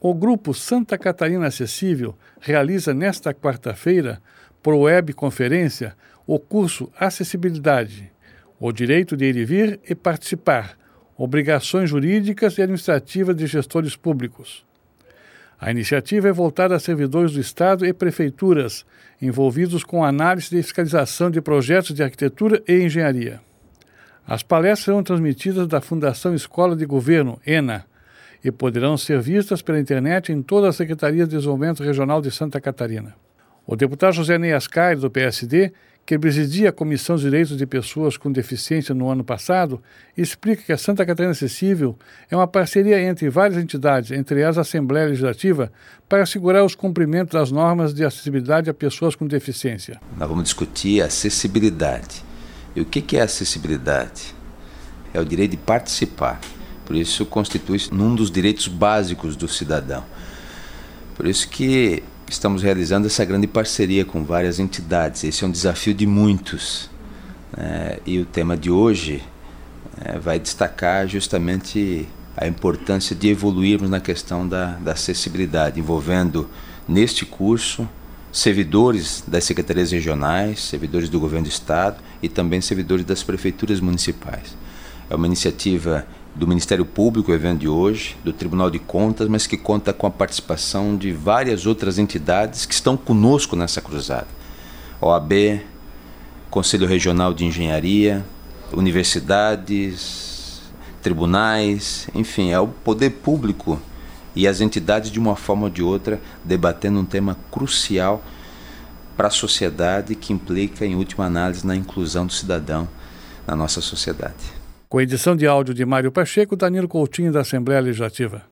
O Grupo Santa Catarina Acessível realiza nesta quarta-feira, por webconferência, o curso Acessibilidade, o direito de ir e vir e participar, obrigações jurídicas e administrativas de gestores públicos. A iniciativa é voltada a servidores do Estado e prefeituras, envolvidos com análise e fiscalização de projetos de arquitetura e engenharia. As palestras serão transmitidas da Fundação Escola de Governo, ENA, e poderão ser vistas pela internet em todas as secretarias de desenvolvimento regional de Santa Catarina. O deputado José Ney Ascari, do PSD, que presidia a Comissão de Direitos de Pessoas com Deficiência no ano passado, explica que a Santa Catarina Acessível é uma parceria entre várias entidades, entre elas a Assembleia Legislativa, para assegurar os cumprimentos das normas de acessibilidade a pessoas com deficiência. Nós vamos discutir acessibilidade. E o que é acessibilidade? É o direito de participar. Por isso constitui um dos direitos básicos do cidadão. Por isso que estamos realizando essa grande parceria com várias entidades. Esse é um desafio de muitos. E o tema de hoje vai destacar justamente a importância de evoluirmos na questão da acessibilidade, envolvendo neste curso servidores das secretarias regionais, servidores do governo do estado e também servidores das prefeituras municipais. É uma iniciativa do Ministério Público, o evento de hoje, do Tribunal de Contas, mas que conta com a participação de várias outras entidades que estão conosco nessa cruzada. OAB, Conselho Regional de Engenharia, universidades, tribunais, enfim, é o poder público e as entidades de uma forma ou de outra debatendo um tema crucial para a sociedade que implica, em última análise, na inclusão do cidadão na nossa sociedade. Com edição de áudio de Mário Pacheco, Danilo Coutinho, da Assembleia Legislativa.